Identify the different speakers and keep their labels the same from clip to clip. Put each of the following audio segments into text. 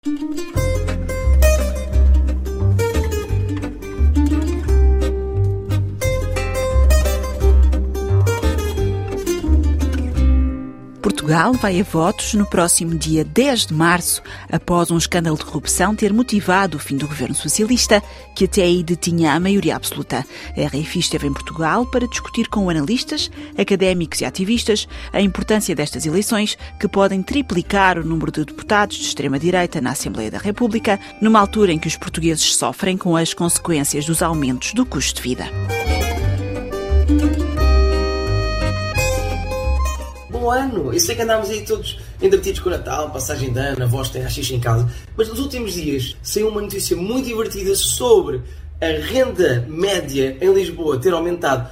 Speaker 1: Portugal vai a votos no próximo dia 10 de março, após um escândalo de corrupção ter motivado o fim do governo socialista, que até aí detinha a maioria absoluta. A RFI esteve em Portugal para discutir com analistas, académicos e ativistas a importância destas eleições, que podem triplicar o número de deputados de extrema-direita na Assembleia da República, numa altura em que os portugueses sofrem com as consequências dos aumentos do custo de vida.
Speaker 2: Bom ano! Eu sei que andámos aí todos entretidos com o Natal, passagem de ano, a voz tem a xixa em casa, mas nos últimos dias saiu uma notícia muito divertida sobre a renda média em Lisboa ter aumentado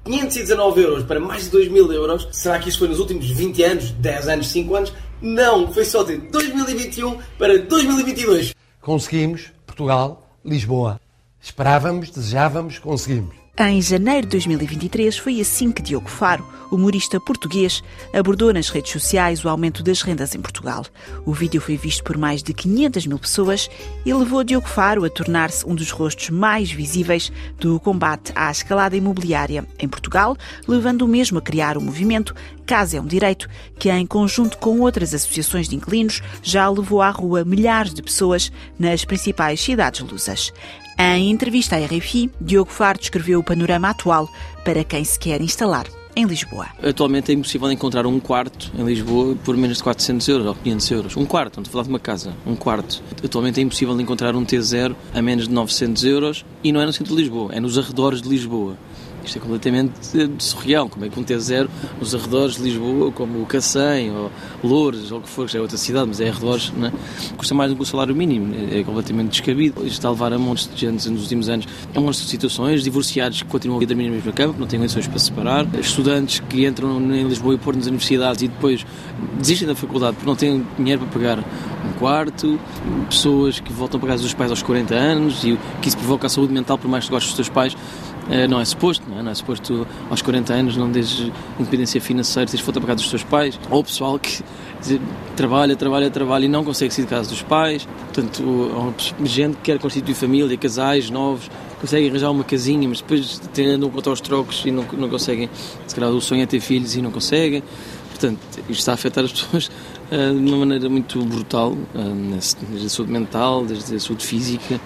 Speaker 2: 519 euros para mais de 2.000 euros. Será que isto foi nos últimos 20 anos, 10 anos, 5 anos? Não, foi só de 2021 para 2022.
Speaker 3: Conseguimos, Portugal, Lisboa. Esperávamos, desejávamos, conseguimos.
Speaker 1: Em janeiro de 2023 foi assim que Diogo Faro, humorista português, abordou nas redes sociais o aumento das rendas em Portugal. O vídeo foi visto por mais de 500 mil pessoas e levou Diogo Faro a tornar-se um dos rostos mais visíveis do combate à escalada imobiliária em Portugal, levando o mesmo a criar o movimento Casa é um Direito, que em conjunto com outras associações de inquilinos já levou à rua milhares de pessoas nas principais cidades lusas. Em entrevista à RFI, Diogo Faro descreveu o panorama atual para quem se quer instalar em Lisboa.
Speaker 4: Atualmente é impossível encontrar um quarto em Lisboa por menos de 400 euros ou 500 euros. Um quarto, estamos a falar de uma casa, um quarto. Atualmente é impossível encontrar um T0 a menos de 900 euros e não é no centro de Lisboa, é nos arredores de Lisboa. Isto é completamente surreal, como é que um T0 nos arredores de Lisboa, como o Cacém ou Loures, ou o que for, que já é outra cidade, mas é arredores, não é? Custa mais do que o salário mínimo, é completamente descabido. Isto está a levar a montes de gente nos últimos anos a montes de situações, divorciados que continuam a dormir na mesma cama, que não têm condições para se separar, estudantes que entram em Lisboa e Porto nas universidades e depois desistem da faculdade porque não têm dinheiro para pagar um quarto, pessoas que voltam para casa dos pais aos 40 anos e que isso provoca a saúde mental por mais que gostes dos teus pais. Não é suposto, não é suposto aos 40 anos não tens independência financeira, tens de voltar para casa dos teus pais, ou o pessoal que trabalha e não consegue sair de casa dos pais. Portanto, gente que quer constituir família, casais novos, conseguem arranjar uma casinha, mas depois andam contra os trocos e não conseguem. Se calhar o sonho é ter filhos e não conseguem. Portanto, isto está a afetar as pessoas de uma maneira muito brutal, desde a saúde mental, desde a saúde física.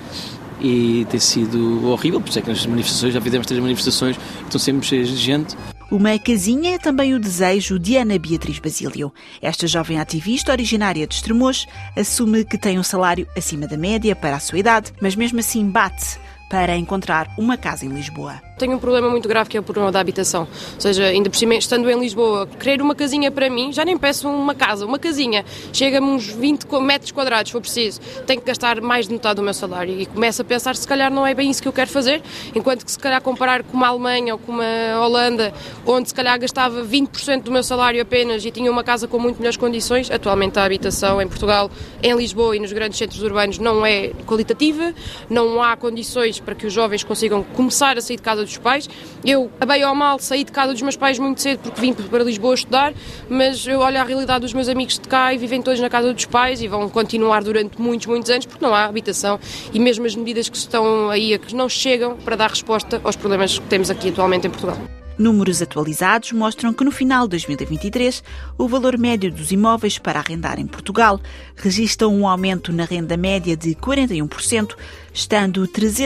Speaker 4: E tem sido horrível, por isso é que nas manifestações, já fizemos 3 manifestações, estão sempre cheias de gente.
Speaker 1: Uma casinha é também o desejo de Ana Beatriz Basílio. Esta jovem ativista, originária de Estremoz, assume que tem um salário acima da média para a sua idade, mas mesmo assim bate para encontrar uma casa em Lisboa.
Speaker 5: Tenho um problema muito grave que é o problema da habitação. Ou seja, ainda por cima, estando em Lisboa, querer uma casinha para mim, já nem peço uma casa, uma casinha. Chega-me uns 20 metros quadrados, se for preciso. Tenho que gastar mais de metade do meu salário. E começo a pensar, se calhar não é bem isso que eu quero fazer, enquanto que se calhar comparar com uma Alemanha ou com uma Holanda, onde se calhar gastava 20% do meu salário apenas e tinha uma casa com muito melhores condições, atualmente a habitação em Portugal, em Lisboa e nos grandes centros urbanos não é qualitativa, não há condições para que os jovens consigam começar a sair de casa dos pais. Eu, a bem ou mal, saí de casa dos meus pais muito cedo porque vim para Lisboa estudar, mas eu olho a realidade dos meus amigos de cá e vivem todos na casa dos pais e vão continuar durante muitos anos porque não há habitação e mesmo as medidas que estão aí que não chegam para dar resposta aos problemas que temos aqui atualmente em Portugal.
Speaker 1: Números atualizados mostram que no final de 2023 o valor médio dos imóveis para arrendar em Portugal registra um aumento na renda média de 41%, estando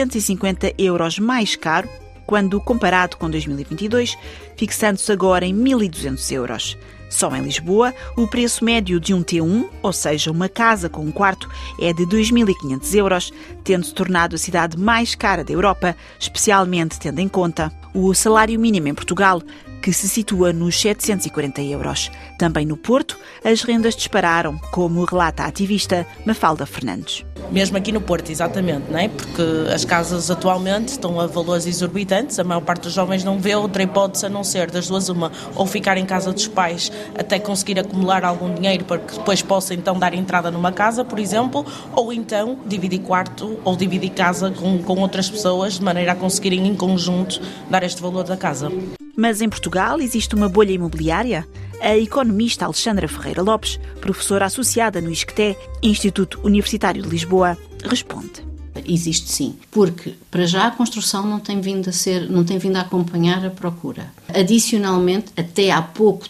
Speaker 1: 350 euros mais caro quando comparado com 2022, fixando-se agora em 1.200 euros. Só em Lisboa, o preço médio de um T1, ou seja, uma casa com um quarto, é de 2.500 euros, tendo-se tornado a cidade mais cara da Europa, especialmente tendo em conta o salário mínimo em Portugal, que se situa nos 740 euros. Também no Porto, as rendas dispararam, como relata a ativista Mafalda Fernandes.
Speaker 6: Mesmo aqui no Porto, exatamente, não é? Porque as casas atualmente estão a valores exorbitantes, a maior parte dos jovens não vê outra hipótese a não ser das duas uma, ou ficar em casa dos pais até conseguir acumular algum dinheiro para que depois possa então dar entrada numa casa, por exemplo, ou então dividir quarto ou dividir casa com outras pessoas de maneira a conseguirem em conjunto dar este valor da casa.
Speaker 1: Mas em Portugal existe uma bolha imobiliária? A economista Alexandra Ferreira Lopes, professora associada no ISCTE, Instituto Universitário de Lisboa, responde.
Speaker 7: Existe sim, porque para já a construção não tem vindo a acompanhar a procura. Adicionalmente, até há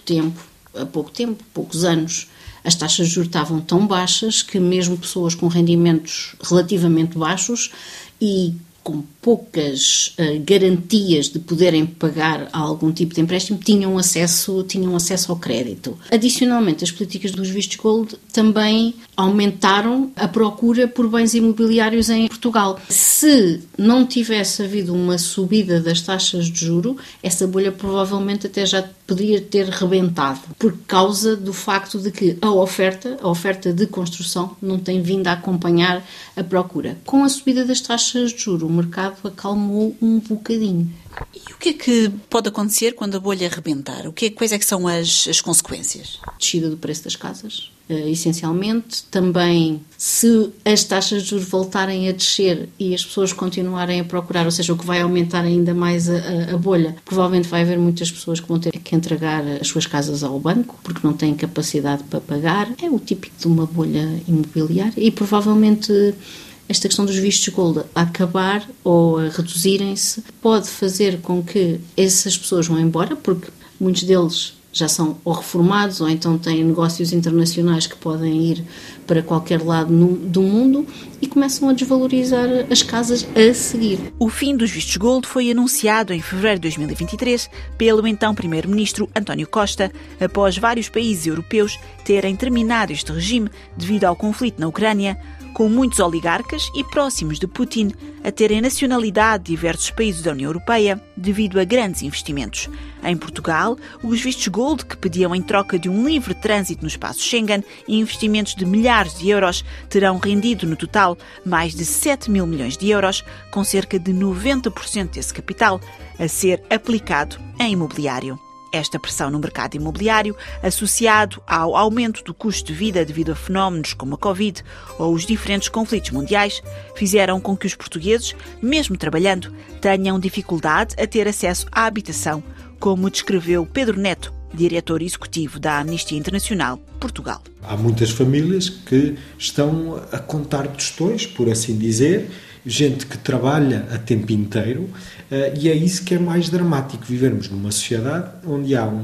Speaker 7: poucos anos, as taxas de juros estavam tão baixas que mesmo pessoas com rendimentos relativamente baixos e com poucas garantias de poderem pagar algum tipo de empréstimo, tinham acesso ao crédito. Adicionalmente, as políticas dos vistos gold também aumentaram a procura por bens imobiliários em Portugal. Se não tivesse havido uma subida das taxas de juro, essa bolha provavelmente até já poderia ter rebentado, por causa do facto de que a oferta de construção não tem vindo a acompanhar a procura. Com a subida das taxas de juro, o mercado acalmou um bocadinho.
Speaker 1: E o que é que pode acontecer quando a bolha rebentar? Quais é que são as consequências?
Speaker 7: Descida do preço das casas, essencialmente. Também, se as taxas de juros voltarem a descer e as pessoas continuarem a procurar, ou seja, o que vai aumentar ainda mais a bolha, provavelmente vai haver muitas pessoas que vão ter que entregar as suas casas ao banco, porque não têm capacidade para pagar. É o típico de uma bolha imobiliária e provavelmente esta questão dos vistos gold a acabar ou a reduzirem-se pode fazer com que essas pessoas vão embora, porque muitos deles já são ou reformados ou então têm negócios internacionais que podem ir para qualquer lado do mundo e começam a desvalorizar as casas a seguir.
Speaker 1: O fim dos vistos gold foi anunciado em fevereiro de 2023 pelo então primeiro-ministro António Costa, após vários países europeus terem terminado este regime devido ao conflito na Ucrânia, com muitos oligarcas e próximos de Putin a terem nacionalidade de diversos países da União Europeia devido a grandes investimentos. Em Portugal, os vistos gold, que pediam em troca de um livre trânsito no espaço Schengen e investimentos de milhares de euros, terão rendido no total mais de 7 mil milhões de euros, com cerca de 90% desse capital a ser aplicado em imobiliário. Esta pressão no mercado imobiliário, associado ao aumento do custo de vida devido a fenómenos como a Covid ou os diferentes conflitos mundiais, fizeram com que os portugueses, mesmo trabalhando, tenham dificuldade a ter acesso à habitação, como descreveu Pedro Neto, diretor executivo da Amnistia Internacional Portugal.
Speaker 8: Há muitas famílias que estão a contar tostões, por assim dizer, gente que trabalha a tempo inteiro, e é isso que é mais dramático, vivermos numa sociedade onde há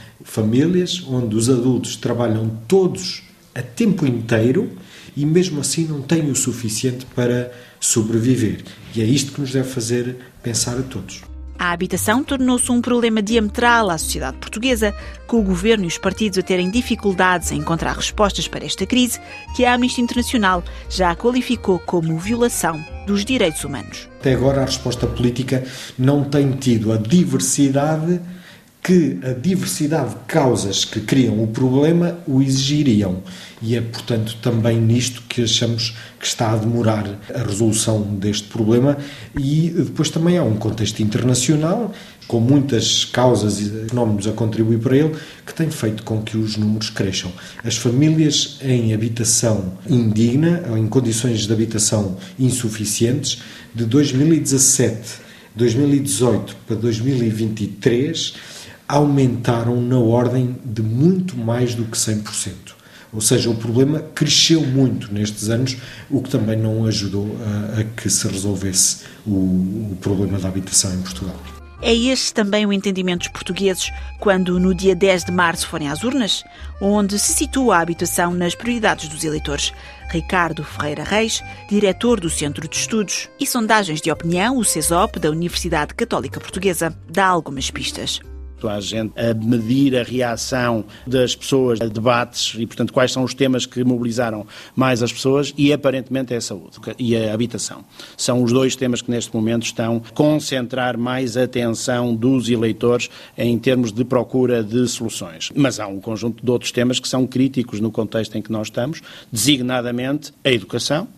Speaker 8: famílias onde os adultos trabalham todos a tempo inteiro e mesmo assim não têm o suficiente para sobreviver. E é isto que nos deve fazer pensar a todos.
Speaker 1: A habitação tornou-se um problema diametral à sociedade portuguesa, com o governo e os partidos a terem dificuldades em encontrar respostas para esta crise, que a Amnistia Internacional já qualificou como violação dos direitos humanos.
Speaker 8: Até agora a resposta política não tem tido a diversidade de causas que criam o problema o exigiriam. E é, portanto, também nisto que achamos que está a demorar a resolução deste problema. E depois também há um contexto internacional, com muitas causas e fenómenos a contribuir para ele, que tem feito com que os números cresçam. As famílias em habitação indigna, ou em condições de habitação insuficientes, de 2017, 2018 para 2023, aumentaram na ordem de muito mais do que 100%. Ou seja, o problema cresceu muito nestes anos, o que também não ajudou a que se resolvesse o problema da habitação em Portugal.
Speaker 1: É este também o entendimento dos portugueses quando, no dia 10 de março, forem às urnas, onde se situa a habitação nas prioridades dos eleitores. Ricardo Ferreira Reis, diretor do Centro de Estudos e Sondagens de Opinião, o CESOP, da Universidade Católica Portuguesa, dá algumas pistas.
Speaker 9: A gente a medir a reação das pessoas a debates e, portanto, quais são os temas que mobilizaram mais as pessoas e, aparentemente, é a saúde e a habitação. São os dois temas que, neste momento, estão a concentrar mais a atenção dos eleitores em termos de procura de soluções. Mas há um conjunto de outros temas que são críticos no contexto em que nós estamos, designadamente a educação,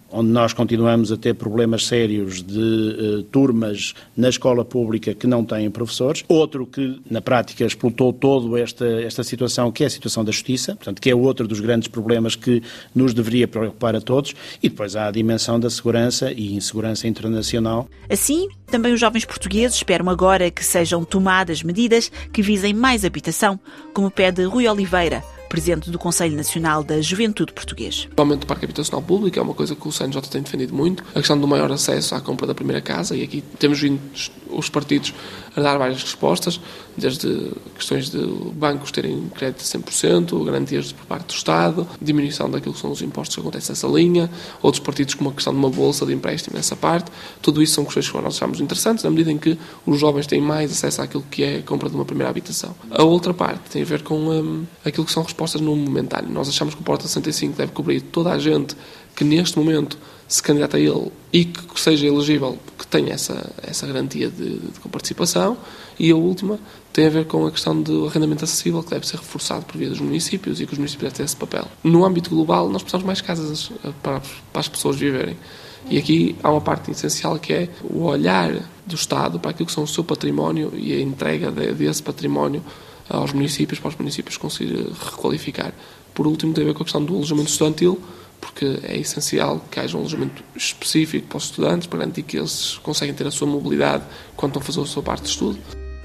Speaker 9: onde nós continuamos a ter problemas sérios de turmas na escola pública que não têm professores. Outro que, na prática, explotou toda esta situação, que é a situação da justiça, portanto, que é outro dos grandes problemas que nos deveria preocupar a todos. E depois há a dimensão da segurança e insegurança internacional.
Speaker 1: Assim, também os jovens portugueses esperam agora que sejam tomadas medidas que visem mais habitação, como pede Rui Oliveira, presidente do Conselho Nacional da Juventude Português.
Speaker 10: O aumento do parque habitacional público é uma coisa que o CNJ tem defendido muito. A questão do maior acesso à compra da primeira casa, e aqui temos vindo os partidos a dar várias respostas, desde questões de bancos terem crédito de 100%, garantias por parte do Estado, diminuição daquilo que são os impostos que acontece nessa linha, outros partidos como a questão de uma bolsa de empréstimo nessa parte. Tudo isso são questões que nós achamos interessantes, na medida em que os jovens têm mais acesso àquilo que é a compra de uma primeira habitação. A outra parte tem a ver com aquilo que são respostas no momentâneo. Nós achamos que o Porta 65 deve cobrir toda a gente que neste momento se candidata a ele e que seja elegível, que tenha essa garantia de participação. E a última tem a ver com a questão do arrendamento acessível, que deve ser reforçado por via dos municípios e que os municípios devem ter esse papel. No âmbito global, nós precisamos de mais casas para as pessoas viverem. E aqui há uma parte essencial que é o olhar do Estado para aquilo que são o seu património e a entrega desse património aos municípios, para os municípios conseguir requalificar. Por último, tem a ver com a questão do alojamento estudantil, porque é essencial que haja um alojamento específico para os estudantes, para garantir que eles conseguem ter a sua mobilidade quando estão a fazer a sua parte de estudo.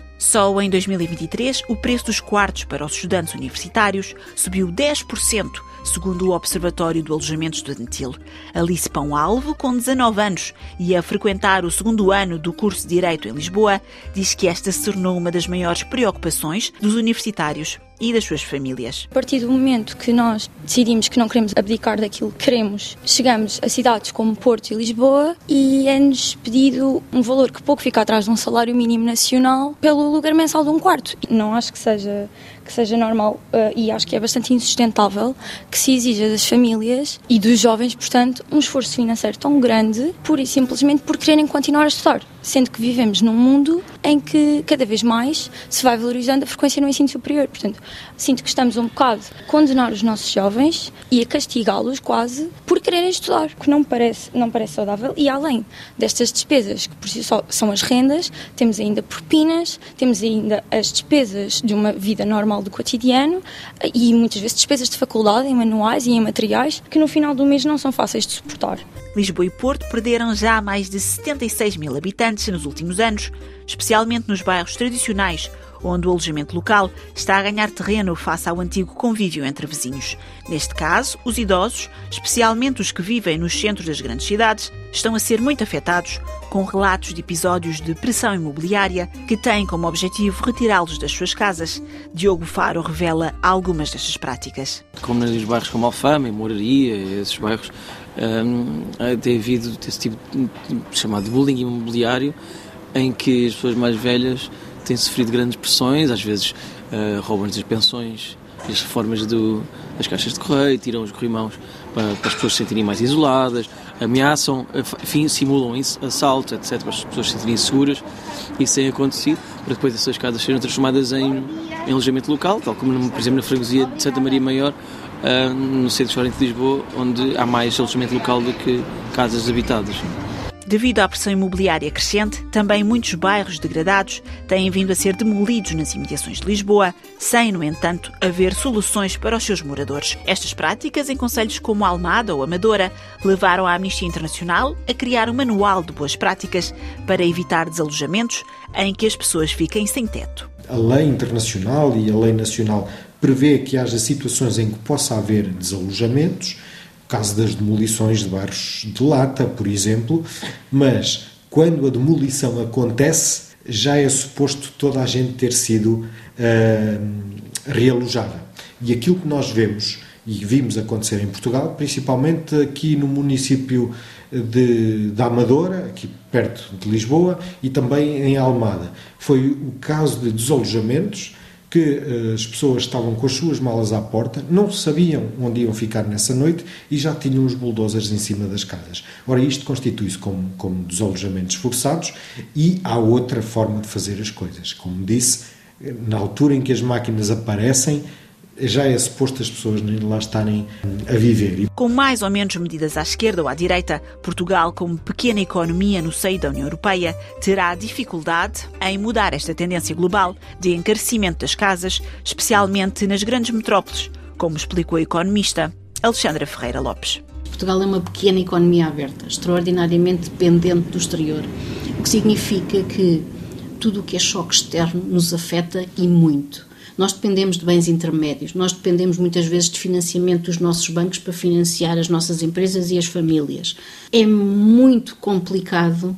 Speaker 1: Só em 2023, o preço dos quartos para os estudantes universitários subiu 10%, segundo o Observatório do Alojamento Estudantil. Alice Pão Alvo, com 19 anos e a frequentar o segundo ano do curso de Direito em Lisboa, diz que esta se tornou uma das maiores preocupações dos universitários e das suas famílias.
Speaker 11: A partir do momento que nós decidimos que não queremos abdicar daquilo que queremos, chegamos a cidades como Porto e Lisboa e é-nos pedido um valor que pouco fica atrás de um salário mínimo nacional pelo aluguer mensal de um quarto. Não acho que seja normal e acho que é bastante insustentável que se exija das famílias e dos jovens, portanto, um esforço financeiro tão grande, pura e simplesmente por quererem continuar a estudar, sendo que vivemos num mundo em que cada vez mais se vai valorizando a frequência no ensino superior. Portanto, sinto que estamos um bocado a condenar os nossos jovens e a castigá-los quase por quererem estudar, o que não me parece saudável. E além destas despesas, que por si só são as rendas, temos ainda propinas, temos ainda as despesas de uma vida normal do cotidiano e muitas vezes despesas de faculdade em manuais e em materiais que no final do mês não são fáceis de suportar.
Speaker 1: Lisboa e Porto perderam já mais de 76 mil habitantes nos últimos anos, especialmente nos bairros tradicionais, onde o alojamento local está a ganhar terreno face ao antigo convívio entre vizinhos. Neste caso, os idosos, especialmente os que vivem nos centros das grandes cidades, estão a ser muito afetados, com relatos de episódios de pressão imobiliária que têm como objetivo retirá-los das suas casas. Diogo Faro revela algumas destas práticas.
Speaker 4: Como nos bairros como Alfama e Moraria, esses bairros, tem havido esse tipo de chamado bullying imobiliário, em que as pessoas mais velhas têm sofrido grandes pressões, às vezes roubam-lhes as pensões e as reformas das caixas de correio, tiram os corrimãos para as pessoas se sentirem mais isoladas, ameaçam, enfim, simulam assaltos, etc., para as pessoas se sentirem seguras. Isso tem acontecido, para depois essas casas serem transformadas em alojamento local, tal como, por exemplo, na freguesia de Santa Maria Maior, no centro histórico de Lisboa, onde há mais alojamento local do que casas habitadas.
Speaker 1: Devido à pressão imobiliária crescente, também muitos bairros degradados têm vindo a ser demolidos nas imediações de Lisboa, sem, no entanto, haver soluções para os seus moradores. Estas práticas, em concelhos como Almada ou Amadora, levaram a Amnistia Internacional a criar um manual de boas práticas para evitar desalojamentos em que as pessoas fiquem sem teto.
Speaker 8: A lei internacional e a lei nacional prevê que haja situações em que possa haver desalojamentos, o caso das demolições de bairros de lata, por exemplo, mas quando a demolição acontece, já é suposto toda a gente ter sido realojada. E aquilo que nós vemos e vimos acontecer em Portugal, principalmente aqui no município de Amadora, aqui perto de Lisboa, e também em Almada, foi o caso de desalojamentos que as pessoas estavam com as suas malas à porta, não sabiam onde iam ficar nessa noite e já tinham os bulldozers em cima das casas. Ora, isto constitui-se como desalojamentos forçados e há outra forma de fazer as coisas. Como disse, na altura em que as máquinas aparecem, já é suposto as pessoas lá estarem a viver.
Speaker 1: Com mais ou menos medidas à esquerda ou à direita, Portugal, como pequena economia no seio da União Europeia, terá dificuldade em mudar esta tendência global de encarecimento das casas, especialmente nas grandes metrópoles, como explicou a economista Alexandra Ferreira Lopes.
Speaker 7: Portugal é uma pequena economia aberta, extraordinariamente dependente do exterior, o que significa que tudo o que é choque externo nos afeta e muito. Nós dependemos de bens intermédios, nós dependemos muitas vezes de financiamento dos nossos bancos para financiar as nossas empresas e as famílias. É muito complicado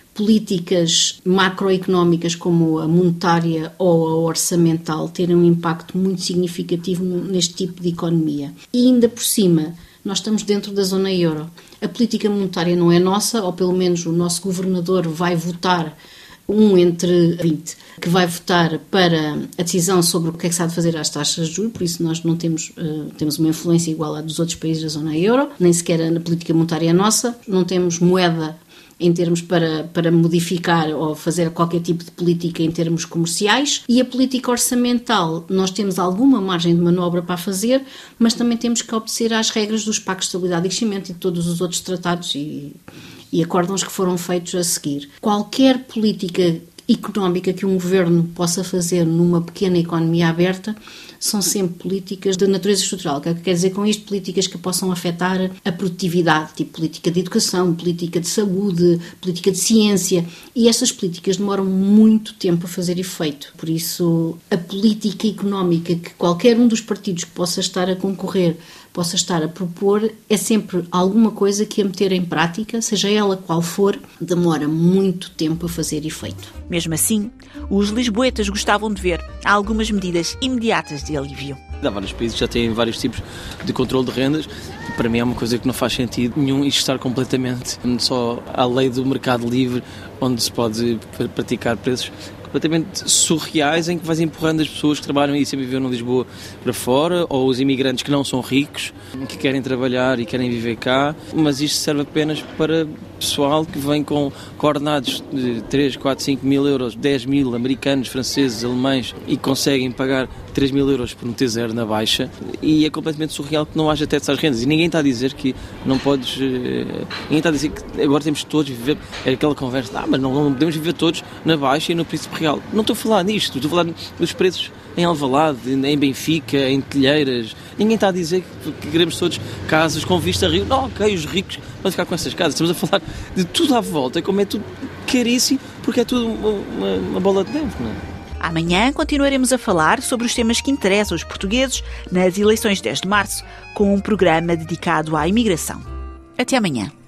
Speaker 7: políticas macroeconómicas como a monetária ou a orçamental terem um impacto muito significativo neste tipo de economia. E ainda por cima, nós estamos dentro da zona euro. A política monetária não é nossa, ou pelo menos o nosso governador vai votar 1 entre 20, que vai votar para a decisão sobre o que é que se há de fazer às taxas de juros, por isso nós não temos uma influência igual à dos outros países da zona euro, nem sequer a política monetária é nossa, não temos moeda em termos para modificar ou fazer qualquer tipo de política em termos comerciais, e a política orçamental nós temos alguma margem de manobra para fazer, mas também temos que obedecer às regras dos pactos de estabilidade e crescimento e de todos os outros tratados e acórdãos que foram feitos a seguir. Qualquer política económica que um governo possa fazer numa pequena economia aberta são sempre políticas de natureza estrutural. O que quer dizer com isto? Políticas que possam afetar a produtividade, tipo política de educação, política de saúde, política de ciência, e essas políticas demoram muito tempo a fazer efeito. Por isso, a política económica que qualquer um dos partidos que possa estar a concorrer possa estar a propor é sempre alguma coisa que a meter em prática, seja ela qual for, demora muito tempo a fazer efeito.
Speaker 1: Mesmo assim, os lisboetas gostavam de ver algumas medidas imediatas de alívio.
Speaker 4: Há vários países que já têm vários tipos de controle de rendas. Para mim é uma coisa que não faz sentido nenhum isto estar completamente só à lei do mercado livre, onde se pode praticar preços completamente surreais, em que vais empurrando as pessoas que trabalham e sempre viveram em Lisboa para fora, ou os imigrantes que não são ricos, que querem trabalhar e querem viver cá, mas isto serve apenas para pessoal que vem com ordenados de 3, 4, 5 mil euros, 10 mil, americanos, franceses, alemães, e conseguem pagar 3 mil euros por um T0 na baixa, e é completamente surreal que não haja teto às rendas. E ninguém está a dizer que não podes... Ninguém está a dizer que agora temos todos de viver... É aquela conversa, mas não podemos viver todos na baixa e no príncipe real. Não estou a falar nisto, estou a falar dos preços em Alvalade, em Benfica, em Telheiras. Ninguém está a dizer que queremos todos casas com vista a rio. Não, ok, os ricos vão ficar com essas casas. Estamos a falar de tudo à volta, como é tudo caríssimo, porque é tudo uma bola de neve, não é?
Speaker 1: Amanhã continuaremos a falar sobre os temas que interessam os portugueses nas eleições de 10 de março, com um programa dedicado à imigração. Até amanhã.